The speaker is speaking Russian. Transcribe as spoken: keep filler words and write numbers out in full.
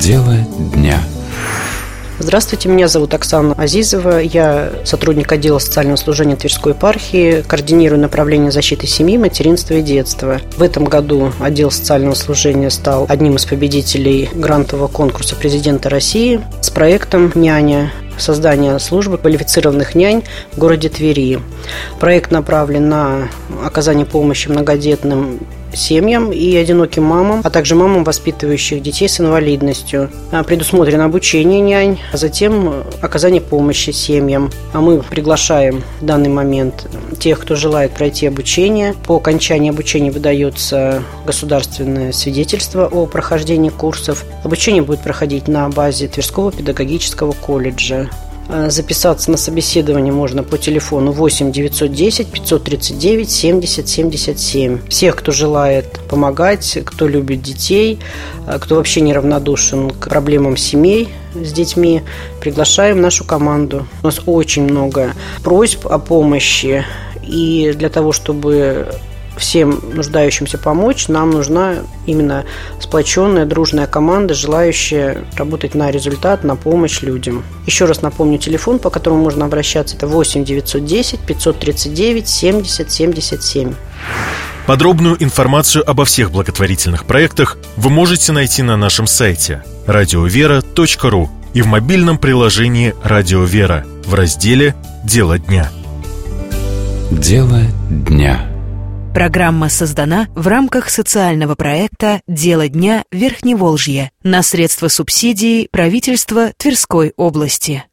Дело дня. Здравствуйте, меня зовут Оксана Азизова. Я сотрудник отдела социального служения Тверской епархии, координирую направление защиты семьи, материнства и детства. В этом году отдел социального служения стал одним из победителей грантового конкурса президента России с проектом «Няня». Создание службы квалифицированных нянь в городе Твери. Проект направлен на оказание помощи многодетным семьям и одиноким мамам, а также мамам, воспитывающих детей с инвалидностью. Предусмотрено обучение нянь, а затем оказание помощи семьям. А мы приглашаем в данный момент тех, кто желает пройти обучение. По окончании обучения выдается государственное свидетельство о прохождении курсов. Обучение будет проходить на базе Тверского педагогического колледжа. Записаться на собеседование можно по телефону восемь девятьсот десять пятьсот тридцать девять семьдесят семьдесят семь. Всех, кто желает помогать, кто любит детей, кто вообще неравнодушен к проблемам семей с детьми, приглашаем в нашу команду. У нас очень много просьб о помощи, и для того, чтобы всем нуждающимся помочь, нам нужна именно сплоченная, дружная команда, желающая работать на результат, на помощь людям. Еще раз напомню телефон, по которому можно обращаться. Это восемь девятьсот десять пятьсот тридцать девять семьдесят семьдесят семь. Подробную информацию обо всех благотворительных проектах вы можете найти на нашем сайте радиовера точка ру и в мобильном приложении «Радио Вера» в разделе «Дело дня». Дело дня. Программа создана в рамках социального проекта «Дело дня Верхневолжье» на средства субсидий правительства Тверской области.